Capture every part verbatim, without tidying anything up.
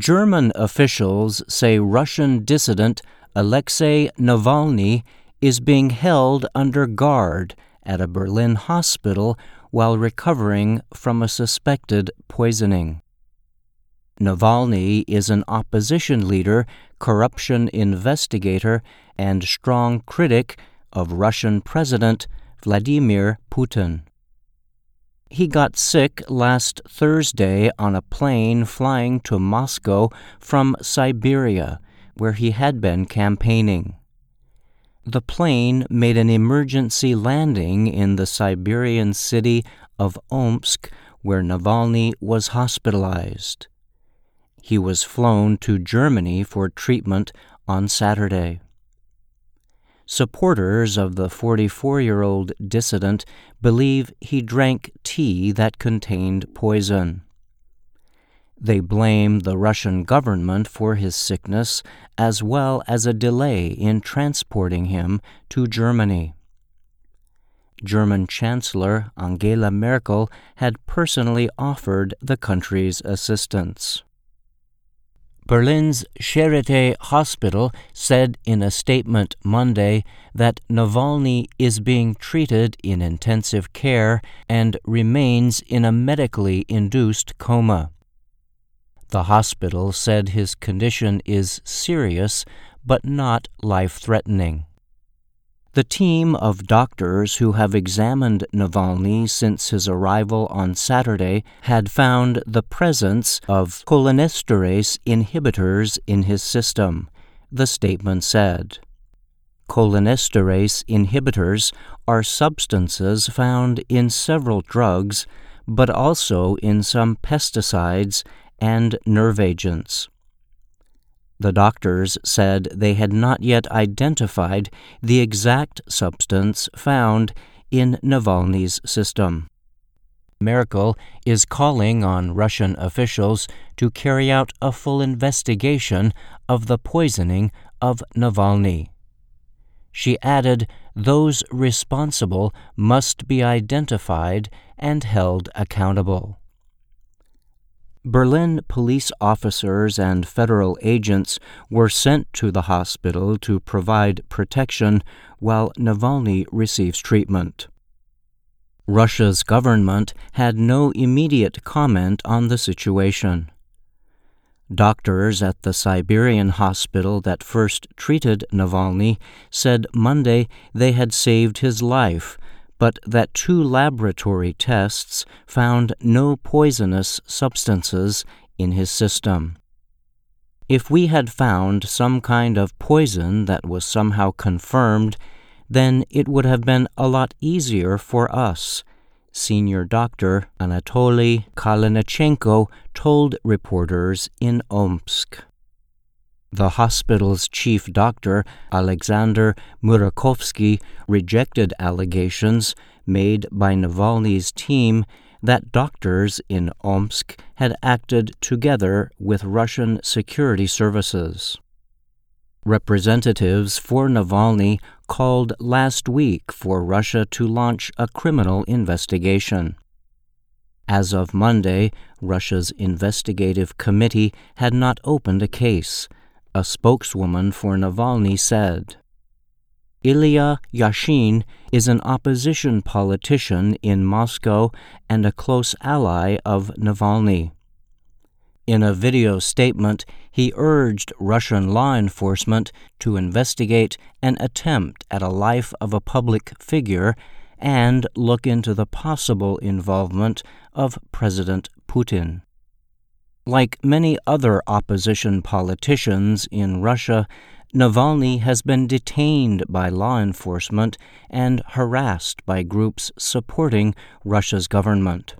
German officials say Russian dissident Alexei Navalny is being held under guard at a Berlin hospital while recovering from a suspected poisoning. Navalny is an opposition leader, corruption investigator, and strong critic of Russian President Vladimir Putin. He got sick last Thursday on a plane flying to Moscow from Siberia, where he had been campaigning. The plane made an emergency landing in the Siberian city of Omsk, where Navalny was hospitalized. He was flown to Germany for treatment on Saturday. Supporters of the forty-four-year-old dissident believe he drank tea that contained poison. They blame the Russian government for his sickness, as well as a delay in transporting him to Germany. German Chancellor Angela Merkel had personally offered the country's assistance. Berlin's Charité Hospital said in a statement Monday that Navalny is being treated in intensive care and remains in a medically induced coma. The hospital said his condition is serious but not life-threatening. The team of doctors who have examined Navalny since his arrival on Saturday had found the presence of cholinesterase inhibitors in his system, the statement said. Cholinesterase inhibitors are substances found in several drugs, but also in some pesticides and nerve agents. The doctors said they had not yet identified the exact substance found in Navalny's system. Merkel is calling on Russian officials to carry out a full investigation of the poisoning of Navalny. She added those responsible must be identified and held accountable. Berlin police officers and federal agents were sent to the hospital to provide protection while Navalny receives treatment. Russia's government had no immediate comment on the situation. Doctors at the Siberian hospital that first treated Navalny said Monday they had saved his life, but that two laboratory tests found no poisonous substances in his system. If we had found some kind of poison that was somehow confirmed, then it would have been a lot easier for us, senior doctor Anatoly Kalinichenko told reporters in Omsk. The hospital's chief doctor, Alexander Murakovsky, rejected allegations made by Navalny's team that doctors in Omsk had acted together with Russian security services. Representatives for Navalny called last week for Russia to launch a criminal investigation. As of Monday, Russia's investigative committee had not opened a case, a spokeswoman for Navalny said. Ilya Yashin is an opposition politician in Moscow and a close ally of Navalny. In a video statement, he urged Russian law enforcement to investigate an attempt at a life of a public figure and look into the possible involvement of President Putin. Like many other opposition politicians in Russia, Navalny has been detained by law enforcement and harassed by groups supporting Russia's government.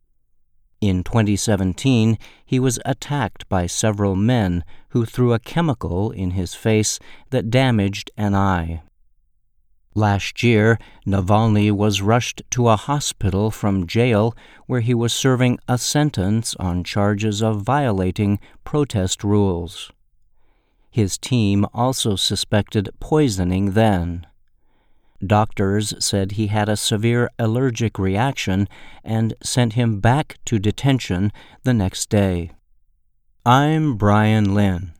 In twenty seventeen, he was attacked by several men who threw a chemical in his face that damaged an eye. Last year, Navalny was rushed to a hospital from jail where he was serving a sentence on charges of violating protest rules. His team also suspected poisoning then. Doctors said he had a severe allergic reaction and sent him back to detention the next day. I'm Brian Lynn.